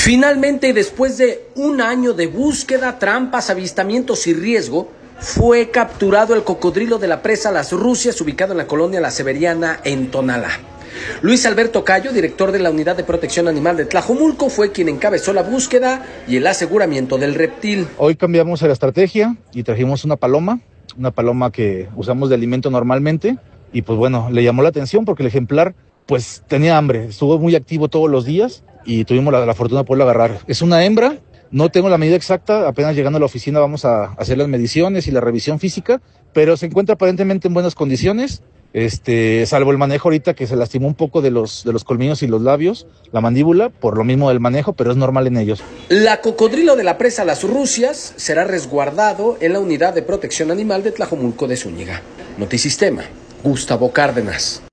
Finalmente, después de un año de búsqueda, trampas, avistamientos y riesgo, fue capturado el cocodrilo de la presa Las Rusias, ubicado en la colonia La Severiana, en Tonalá. Luis Alberto Cayo, director de la Unidad de Protección Animal de Tlajomulco, fue quien encabezó la búsqueda y el aseguramiento del reptil. Hoy cambiamos la estrategia y trajimos una paloma que usamos de alimento normalmente, y pues bueno, le llamó la atención porque el ejemplar pues tenía hambre, estuvo muy activo todos los días y tuvimos la fortuna de poderlo agarrar. Es una hembra, no tengo la medida exacta, apenas llegando a la oficina vamos a hacer las mediciones y la revisión física, pero se encuentra aparentemente en buenas condiciones, salvo el manejo ahorita que se lastimó un poco de los colmillos y los labios, la mandíbula, por lo mismo del manejo, pero es normal en ellos. La cocodrilo de la presa Las Rusias será resguardado en la Unidad de Protección Animal de Tlajomulco de Zúñiga. Notisistema, Gustavo Cárdenas.